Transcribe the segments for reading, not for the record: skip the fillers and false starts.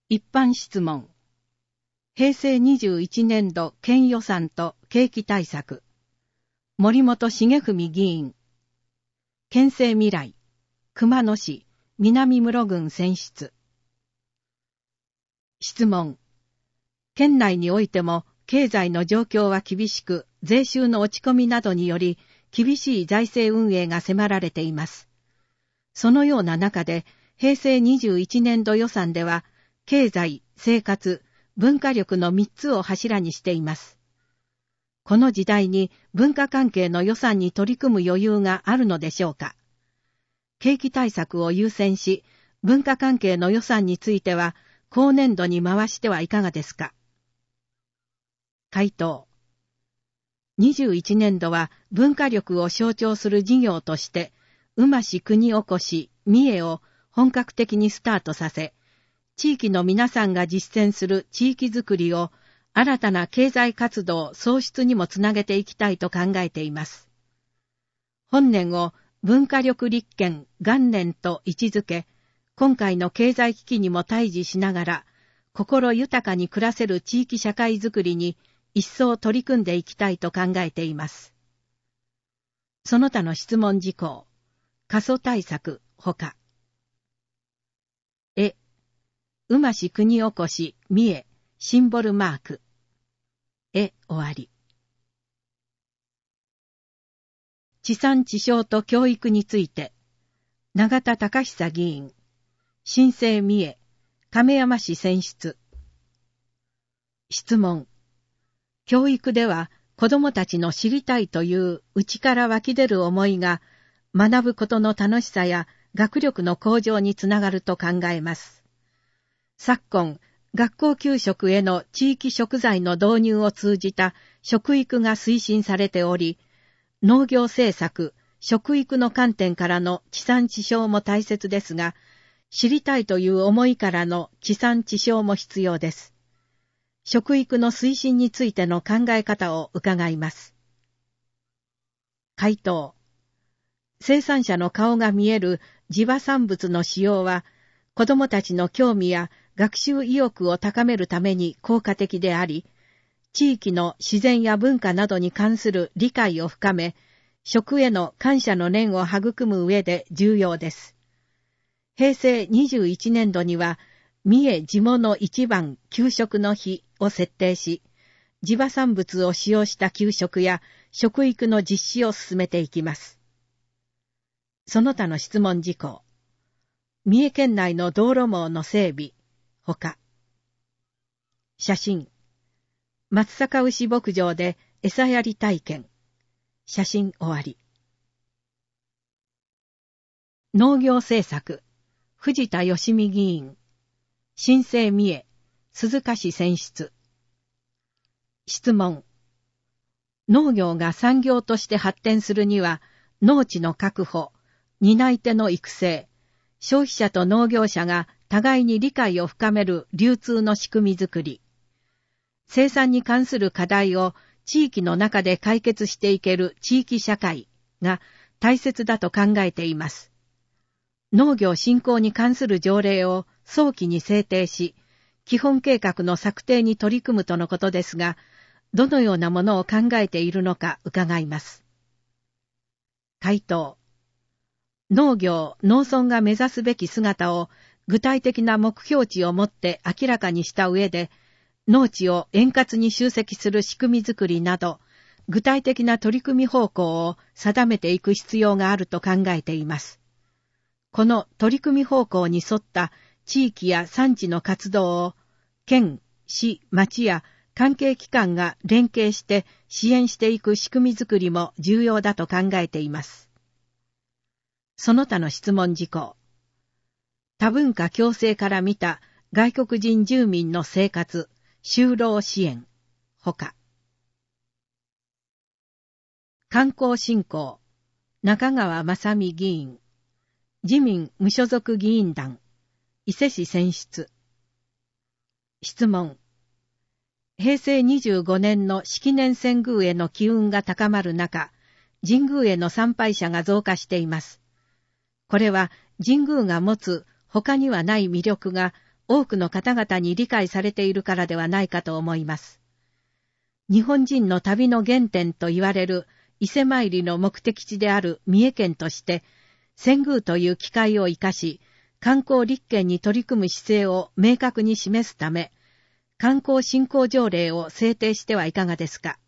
一般質問。平成21年度県予算と景気対策。森本重文議員。県政未来。熊野市、南室郡選出。質問。県内においても経済の状況は厳しく、税収の落ち込みなどにより、厳しい財政運営が迫られています。そのような中で、平成21年度予算では、経済、生活、文化力の3つを柱にしています。この時代に文化関係の予算に取り組む余裕があるのでしょうか。景気対策を優先し、文化関係の予算については、後年度に回してはいかがですか。回答。21年度は文化力を象徴する事業として、馬市国おこし、三重を本格的にスタートさせ、地域の皆さんが実践する地域づくりを新たな経済活動創出にもつなげていきたいと考えています。本年を文化力立憲元年と位置づけ、今回の経済危機にも対峙しながら、心豊かに暮らせる地域社会づくりに一層取り組んでいきたいと考えています。その他の質問事項、過疎対策ほか。馬市国おこし、三重、シンボルマーク。終わり。地産地消と教育について、永田隆久議員、新生三重、亀山市選出。質問。教育では子どもたちの知りたいという内から湧き出る思いが、学ぶことの楽しさや学力の向上につながると考えます。昨今、学校給食への地域食材の導入を通じた食育が推進されており、農業政策、食育の観点からの地産地消も大切ですが、知りたいという思いからの地産地消も必要です。食育の推進についての考え方を伺います。回答。生産者の顔が見える地場産物の使用は、子どもたちの興味や学習意欲を高めるために効果的であり、地域の自然や文化などに関する理解を深め、食への感謝の念を育む上で重要です。平成21年度には、三重地物一番給食の日を設定し、地場産物を使用した給食や食育の実施を進めていきます。その他の質問事項。三重県内の道路網の整備、ほか。写真。松阪牛牧場で餌やり体験。写真終わり。農業政策、藤田義美議員。新生三重、鈴鹿市選出。質問。農業が産業として発展するには、農地の確保、担い手の育成、消費者と農業者が互いに理解を深める流通の仕組みづくり、生産に関する課題を地域の中で解決していける地域社会が大切だと考えています。農業振興に関する条例を早期に制定し、基本計画の策定に取り組むとのことですが、どのようなものを考えているのか伺います。回答。農業・農村が目指すべき姿を具体的な目標値をもって明らかにした上で、農地を円滑に集積する仕組みづくりなど、具体的な取り組み方向を定めていく必要があると考えています。この取り組み方向に沿った地域や産地の活動を、県、市、町や関係機関が連携して支援していく仕組みづくりも重要だと考えています。その他の質問事項。多文化共生から見た外国人住民の生活、就労支援、ほか。観光振興、中川正美議員。自民無所属議員団、伊勢市選出。質問。平成25年の式年遷宮への機運が高まる中、神宮への参拝者が増加しています。これは神宮が持つ他にはない魅力が多くの方々に理解されているからではないかと思います。日本人の旅の原点と言われる伊勢参りの目的地である三重県として、遷宮という機会を生かし、観光立県に取り組む姿勢を明確に示すため、観光振興条例を制定してはいかがですか。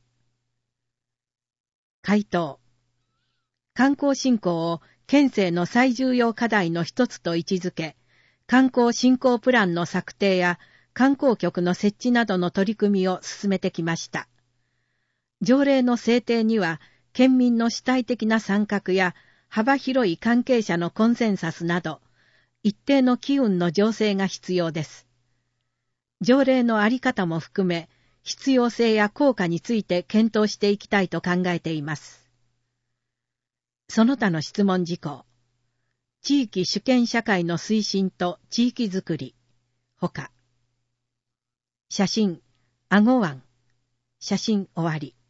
回答。観光振興を県政の最重要課題の一つと位置づけ、観光振興プランの策定や観光局の設置などの取り組みを進めてきました。条例の制定には、県民の主体的な参画や幅広い関係者のコンセンサスなど、一定の機運の醸成が必要です。条例のあり方も含め、必要性や効果について検討していきたいと考えています。その他の質問事項。地域主権社会の推進と地域づくり。ほか。写真、阿児湾。写真終わり。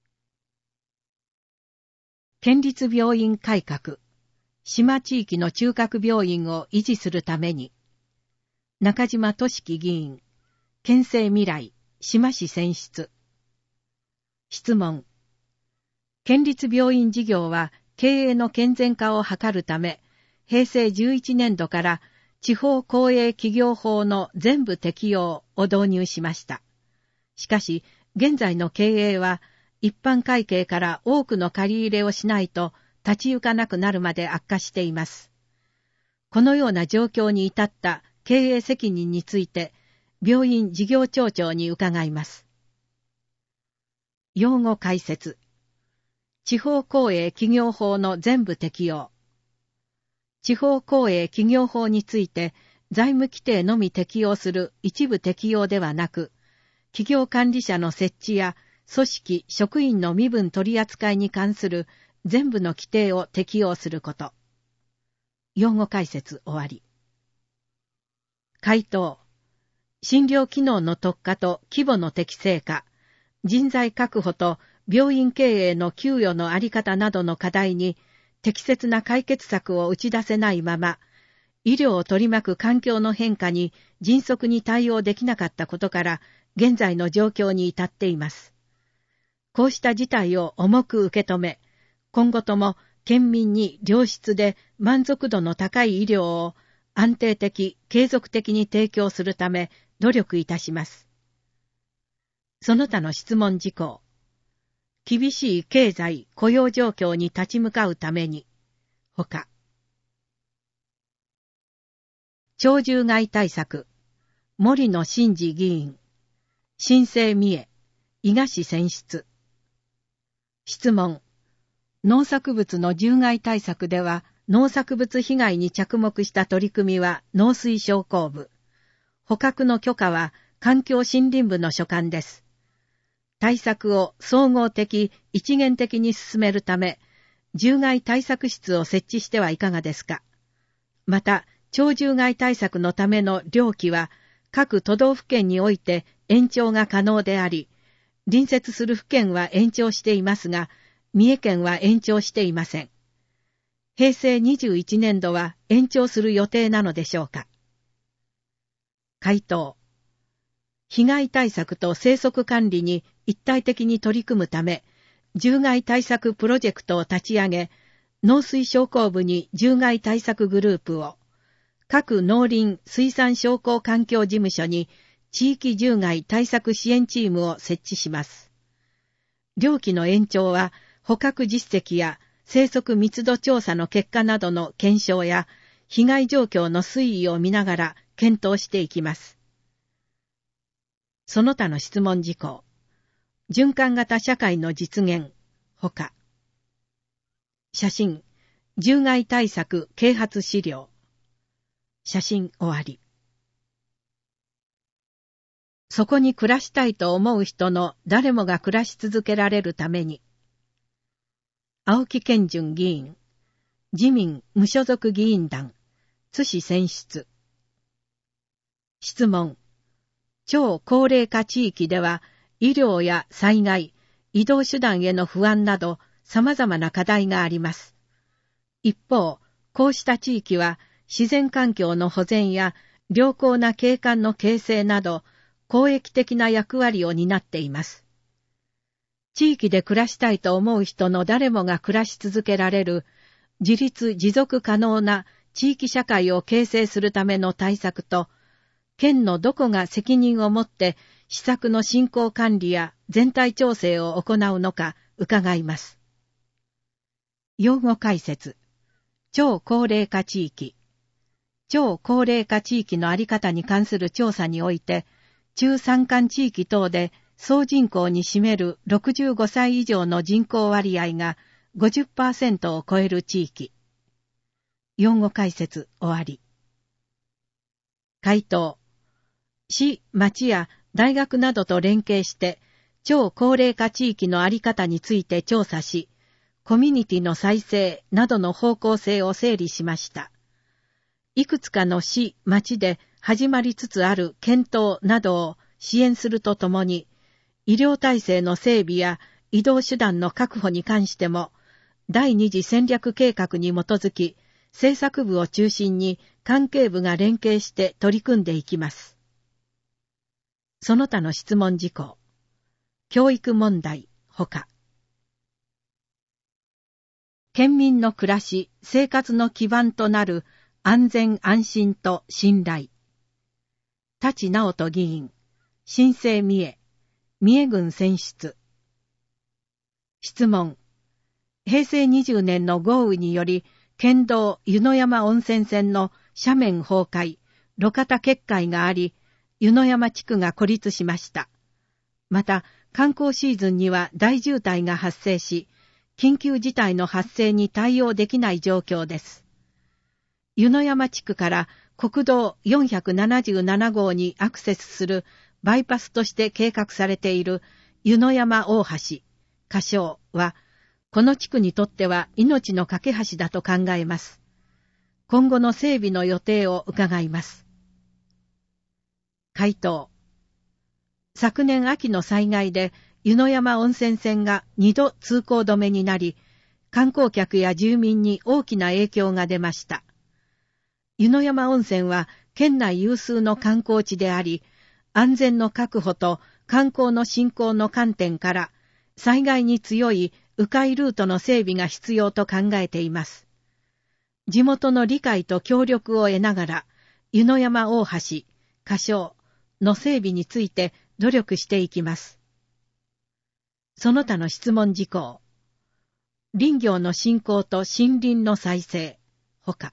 県立病院改革。島地域の中核病院を維持するために。中島俊樹議員。県政未来。島市選出。質問。県立病院事業は経営の健全化を図るため、平成11年度から地方公営企業法の全部適用を導入しました。しかし、現在の経営は一般会計から多くの借り入れをしないと立ち行かなくなるまで悪化しています。このような状況に至った経営責任について、病院事業庁長に伺います。用語解説。地方公営企業法の全部適用。地方公営企業法について、財務規定のみ適用する一部適用ではなく、企業管理者の設置や組織・職員の身分取り扱いに関する全部の規定を適用すること。用語解説終わり。回答。診療機能の特化と規模の適正化、人材確保と病院経営の給与のあり方などの課題に適切な解決策を打ち出せないまま、医療を取り巻く環境の変化に迅速に対応できなかったことから、現在の状況に至っています。こうした事態を重く受け止め、今後とも県民に良質で満足度の高い医療を安定的、継続的に提供するため努力いたします。その他の質問事項。厳しい経済・雇用状況に立ち向かうために、ほか。鳥獣害対策、森野真二議員、新生三重、伊賀市選出。質問。農作物の獣害対策では、農作物被害に着目した取り組みは農水商工部。捕獲の許可は環境森林部の所管です。対策を総合的、一元的に進めるため、獣害対策室を設置してはいかがですか。また、鳥獣害対策のための領期は、各都道府県において延長が可能であり、隣接する府県は延長していますが、三重県は延長していません。平成21年度は延長する予定なのでしょうか。回答。被害対策と生息管理に一体的に取り組むため、獣害対策プロジェクトを立ち上げ、農水商工部に獣害対策グループを、各農林水産商工環境事務所に地域獣害対策支援チームを設置します。領期の延長は、捕獲実績や生息密度調査の結果などの検証や、被害状況の推移を見ながら検討していきます。その他の質問事項。循環型社会の実現、ほか。写真、獣害対策啓発資料。写真終わり。そこに暮らしたいと思う人の誰もが暮らし続けられるために。青木健順議員、自民無所属議員団、津市選出。質問。超高齢化地域では、医療や災害、移動手段への不安など様々な課題があります。一方、こうした地域は自然環境の保全や良好な景観の形成など、公益的な役割を担っています。地域で暮らしたいと思う人の誰もが暮らし続けられる、自立持続可能な地域社会を形成するための対策と、県のどこが責任を持って施策の進行管理や全体調整を行うのか伺います。用語解説。超高齢化地域。超高齢化地域の在り方に関する調査において、中山間地域等で総人口に占める65歳以上の人口割合が 50% を超える地域。用語解説終わり。回答。市、町や大学などと連携して、超高齢化地域の在り方について調査し、コミュニティの再生などの方向性を整理しました。いくつかの市、町で始まりつつある検討などを支援するとともに、医療体制の整備や移動手段の確保に関しても、第二次戦略計画に基づき、政策部を中心に関係部が連携して取り組んでいきます。その他の質問事項。教育問題、ほか。県民の暮らし、生活の基盤となる安全安心と信頼。舘直人議員、新生三重、三重郡選出。質問。平成20年の豪雨により、県道湯の山温泉線の斜面崩壊、路肩決壊があり、湯の山地区が孤立しました。また、観光シーズンには大渋滞が発生し、緊急事態の発生に対応できない状況です。湯の山地区から国道477号にアクセスするバイパスとして計画されている湯の山大橋、仮称は、この地区にとっては命の架け橋だと考えます。今後の整備の予定を伺います。回答。昨年秋の災害で湯の山温泉線が2度通行止めになり、観光客や住民に大きな影響が出ました。湯の山温泉は県内有数の観光地であり、安全の確保と観光の振興の観点から、災害に強い迂回ルートの整備が必要と考えています。地元の理解と協力を得ながら、湯の山大橋、仮称の整備について努力していきます。その他の質問事項。林業の振興と森林の再生、ほか。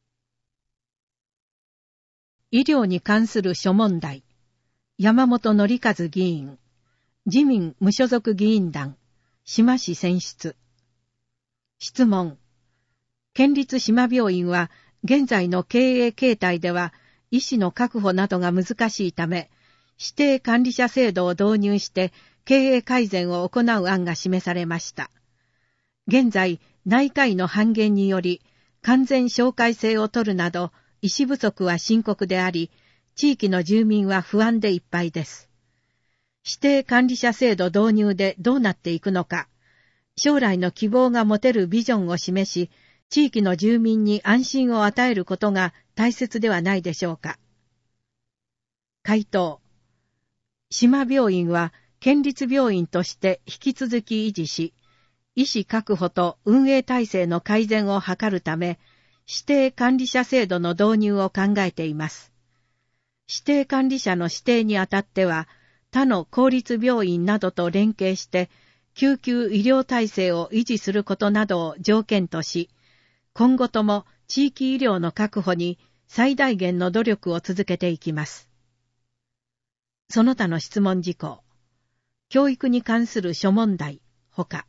医療に関する諸問題。山本則和議員。自民無所属議員団。志摩市選出。質問。県立志摩病院は、現在の経営形態では、医師の確保などが難しいため、指定管理者制度を導入して経営改善を行う案が示されました。現在、内科医の半減により、完全紹介制を取るなど、医師不足は深刻であり、地域の住民は不安でいっぱいです。指定管理者制度導入でどうなっていくのか、将来の希望が持てるビジョンを示し、地域の住民に安心を与えることが大切ではないでしょうか。回答。志摩病院は県立病院として引き続き維持し、医師確保と運営体制の改善を図るため、指定管理者制度の導入を考えています。指定管理者の指定にあたっては、他の公立病院などと連携して、救急医療体制を維持することなどを条件とし、今後とも地域医療の確保に最大限の努力を続けていきます。その他の質問事項。教育に関する諸問題、ほか。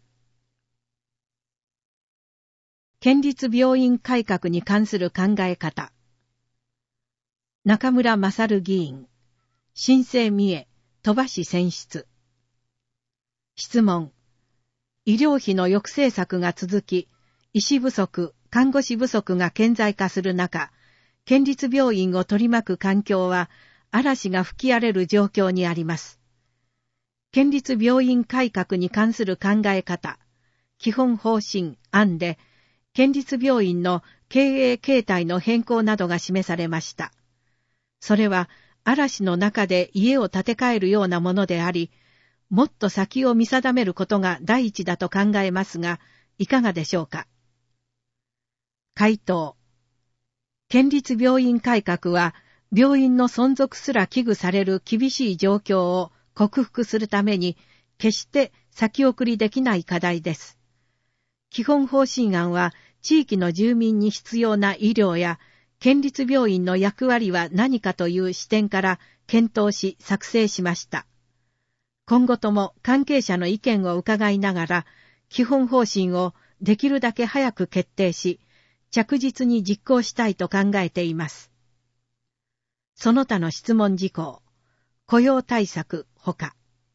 県立病院改革に関する考え方。中村勝議員。新生三重、鳥羽市選出。質問。医療費の抑制策が続き、医師不足、看護師不足が顕在化する中、県立病院を取り巻く環境は、嵐が吹き荒れる状況にあります。県立病院改革に関する考え方、基本方針案で、県立病院の経営形態の変更などが示されました。 それは嵐の中で家を建て替えるようなものであり、もっと先を見定めることが第一だと考えますが、いかがでしょうか。回答。県立病院改革は、病院の存続すら危惧される厳しい状況を克服するために、決して先送りできない課題です。基本方針案は、地域の住民に必要な医療や、県立病院の役割は何かという視点から検討し作成しました。今後とも関係者の意見を伺いながら、基本方針をできるだけ早く決定し、着実に実行したいと考えています。その他の質問事項、雇用対策ほか。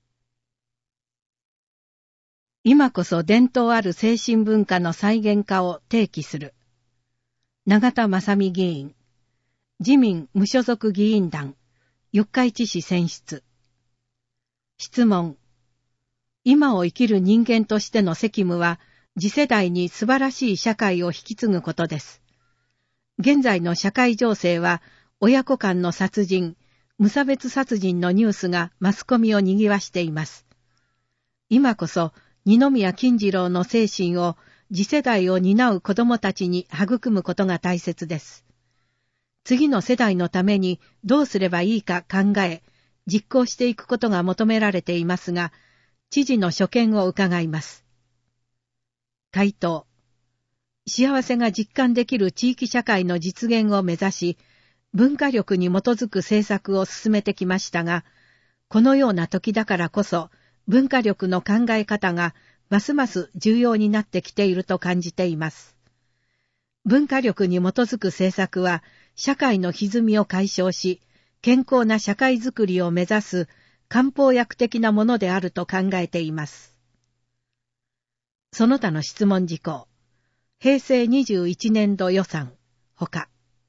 今こそ伝統ある精神文化の再現化を提起する。永田正美議員、自民無所属議員団、四日市市選出。質問。今を生きる人間としての責務は、次世代に素晴らしい社会を引き継ぐことです。現在の社会情勢は、親子間の殺人、無差別殺人のニュースがマスコミを賑わしています。今こそ、二宮金次郎の精神を次世代を担う子供たちに育むことが大切です。次の世代のためにどうすればいいか考え、実行していくことが求められていますが、知事の所見を伺います。回答。幸せが実感できる地域社会の実現を目指し、文化力に基づく政策を進めてきましたが、このような時だからこそ、文化力の考え方がますます重要になってきていると感じています。文化力に基づく政策は、社会の歪みを解消し、健康な社会づくりを目指す漢方薬的なものであると考えています。その他の質問事項、平成21年度予算、ほか。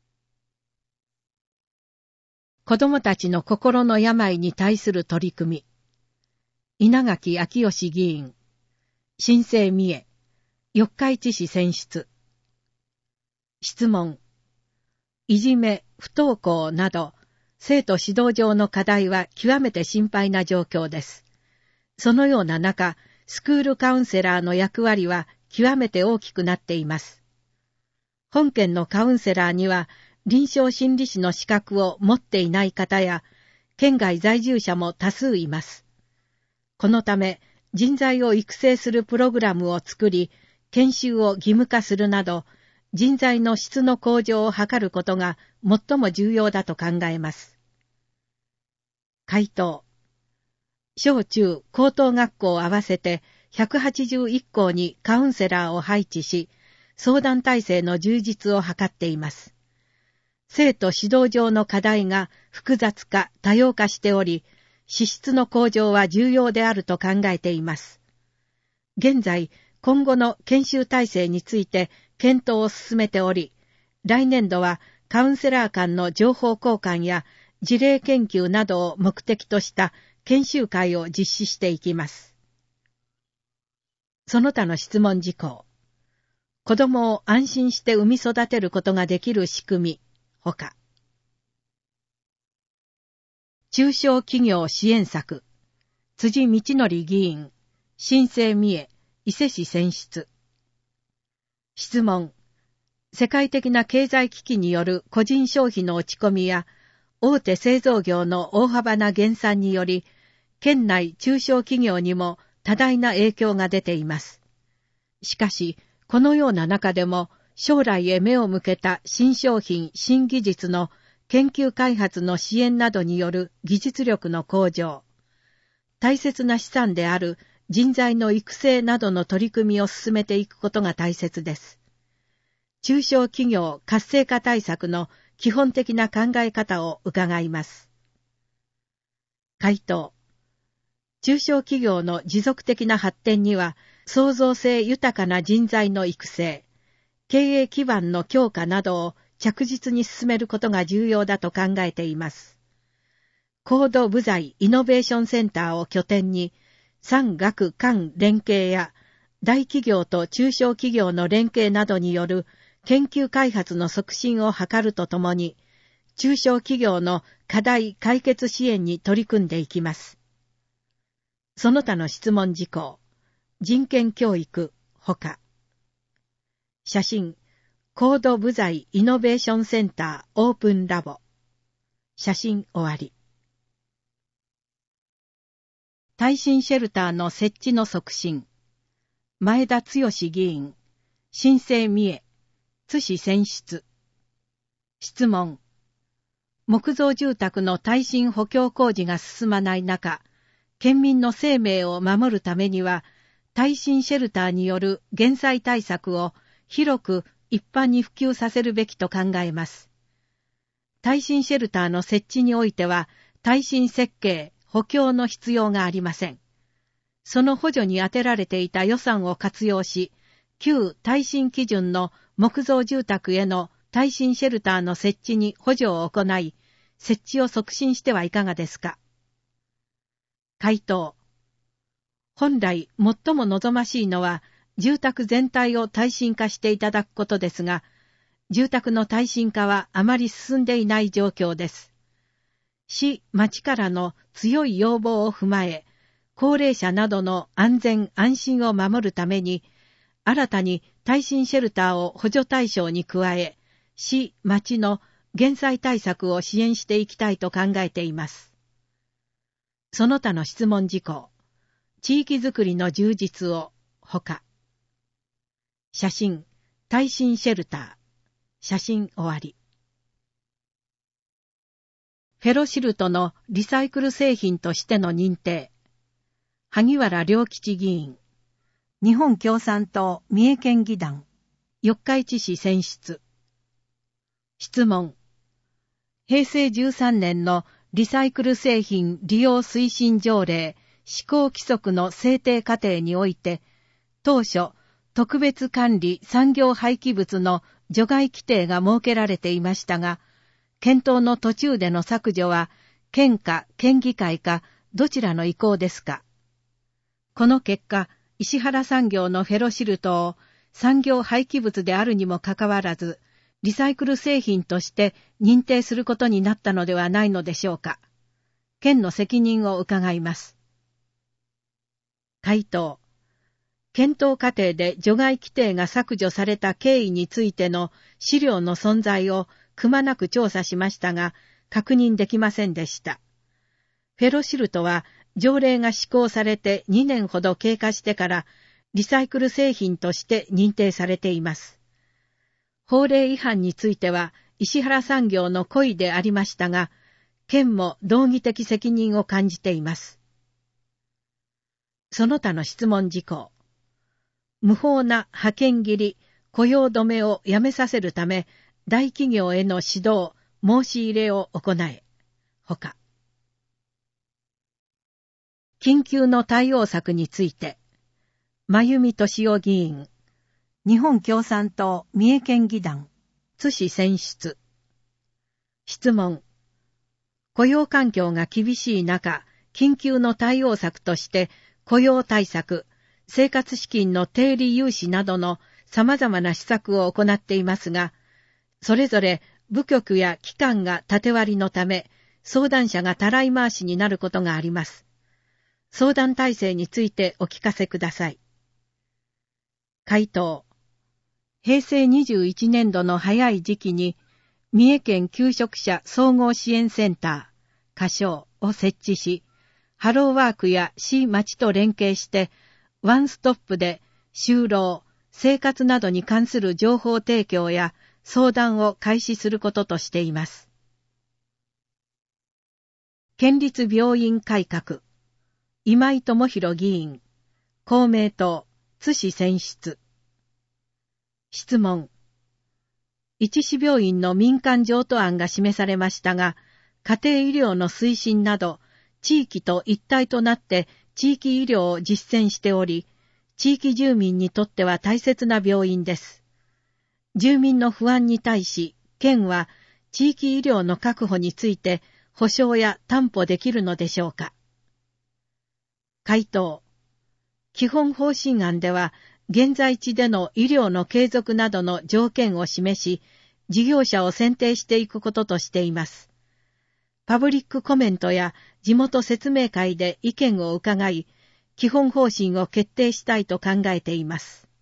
子どもたちの心の病に対する取り組み。稲垣昭義議員、新生三重、四日市市選出。質問。いじめ、不登校など、生徒指導上の課題は極めて心配な状況です。そのような中、スクールカウンセラーの役割は極めて大きくなっています。本県のカウンセラーには、臨床心理士の資格を持っていない方や、県外在住者も多数います。このため、人材を育成するプログラムを作り、研修を義務化するなど、人材の質の向上を図ることが最も重要だと考えます。回答。小中高等学校合わせて181校にカウンセラーを配置し、相談体制の充実を図っています。生徒指導上の課題が複雑化、多様化しており、資質の向上は重要であると考えています。現在、今後の研修体制について検討を進めており、来年度はカウンセラー間の情報交換や事例研究などを目的とした研修会を実施していきます。その他の質問事項。子どもを安心して産み育てることができる仕組み、ほか。中小企業支援策、辻道則議員、新生三重、伊勢市選出。質問。世界的な経済危機による個人消費の落ち込みや、大手製造業の大幅な減産により、県内中小企業にも多大な影響が出ています。しかし、このような中でも、将来へ目を向けた新商品、新技術の研究開発の支援などによる技術力の向上、大切な資産である人材の育成などの取り組みを進めていくことが大切です。中小企業活性化対策の基本的な考え方を伺います。回答。中小企業の持続的な発展には、創造性豊かな人材の育成、経営基盤の強化などを着実に進めることが重要だと考えています。高度部材イノベーションセンターを拠点に、産学官連携や大企業と中小企業の連携などによる研究開発の促進を図るとともに、 中小企業の課題解決支援に取り組んでいきます。その他の質問事項、人権教育、ほか。写真、高度部材イノベーションセンターオープンラボ。写真終わり。耐震シェルターの設置の促進。前田剛議員、新生三重、津市選出。質問。木造住宅の耐震補強工事が進まない中、県民の生命を守るためには、耐震シェルターによる減災対策を広く一般に普及させるべきと考えます。耐震シェルターの設置においては、耐震設計、補強の必要がありません。その補助に充てられていた予算を活用し、旧耐震基準の木造住宅への耐震シェルターの設置に補助を行い、設置を促進してはいかがですか。回答。本来最も望ましいのは、住宅全体を耐震化していただくことですが、住宅の耐震化はあまり進んでいない状況です。市、町からの強い要望を踏まえ、高齢者などの安全安心を守るために、新たに耐震シェルターを補助対象に加え、市、町の減災対策を支援していきたいと考えています。その他の質問事項、地域づくりの充実を、ほか。写真、耐震シェルター。写真終わり。フェロシルトのリサイクル製品としての認定。萩原良吉議員。日本共産党三重県議団。四日市市選出。質問。平成13年のリサイクル製品利用推進条例施行規則の制定過程において、当初、特別管理産業廃棄物の除外規定が設けられていましたが、検討の途中での削除は、県か県議会かどちらの意向ですか。この結果、石原産業のフェロシルトを産業廃棄物であるにもかかわらず、リサイクル製品として認定することになったのではないのでしょうか。県の責任を伺います。回答。検討過程で除外規定が削除された経緯についての資料の存在をくまなく調査しましたが、確認できませんでした。フェロシルトは条例が施行されて2年ほど経過してからリサイクル製品として認定されています。法令違反については石原産業の故意でありましたが、県も道義的責任を感じています。その他の質問事項。無法な派遣切り、雇用止めをやめさせるため、大企業への指導、申し入れを行え。ほか。緊急の対応策について、真由美俊夫議員。日本共産党三重県議団、津市選出。質問。雇用環境が厳しい中、緊急の対応策として雇用対策、生活資金の低利融資などの様々な施策を行っていますが、それぞれ部局や機関が縦割りのため、相談者がたらい回しになることがあります。相談体制についてお聞かせください。回答。平成21年度の早い時期に、三重県求職者総合支援センター、仮称を設置し、ハローワークや市町と連携して、ワンストップで就労、生活などに関する情報提供や相談を開始することとしています。県立病院改革、今井智弘議員、公明党、津市選出。質問。一市病院の民間譲渡案が示されましたが、家庭医療の推進など、地域と一体となって地域医療を実践しており、地域住民にとっては大切な病院です。住民の不安に対し、県は地域医療の確保について保証や担保できるのでしょうか。回答。基本方針案では、現在地での医療の継続などの条件を示し、 事業者を選定していくこととしています。パブリックコメントや地元説明会で意見を伺い、基本方針を決定したいと考えています。